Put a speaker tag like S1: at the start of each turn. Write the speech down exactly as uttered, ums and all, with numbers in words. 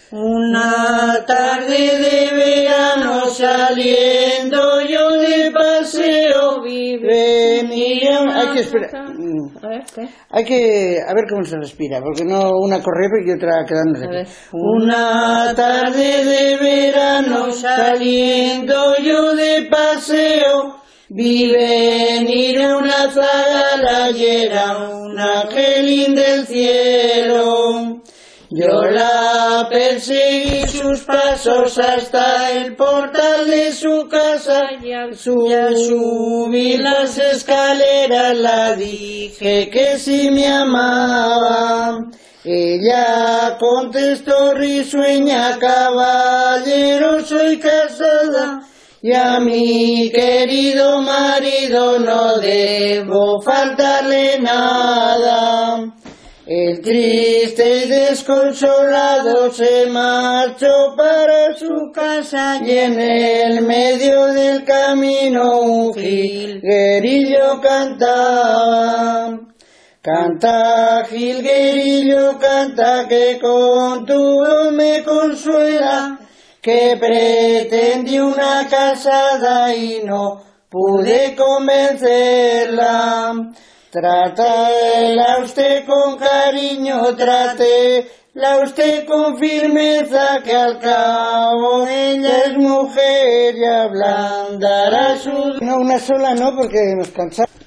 S1: Una tarde de verano saliendo yo de paseo, venía una...
S2: Hay que esperar.
S1: A ver, ¿qué?
S2: Hay que... A ver cómo se respira, porque no una correr y otra quedándose
S1: A ver.
S2: aquí. Una tarde de verano saliendo yo de paseo, vi venir una zagala y era un angelín del cielo. Yo la perseguí sus pasos hasta el portal de su casa y al subir las escaleras la dije que si me amaba. Ella contestó risueña, caballero, soy casada y a mi querido marido no debo faltarle nada. El triste y desconsolado se marchó para su casa y en el medio del camino un jilguerillo cantaba. Canta, jilguerillo, canta, que con tu voz me consuela, que pretendí una casada y no pude convencerla. Trátela usted con cariño, trátela usted con firmeza, que al cabo ella es mujer y ablandará su...
S1: No, una sola no, porque nos cansamos.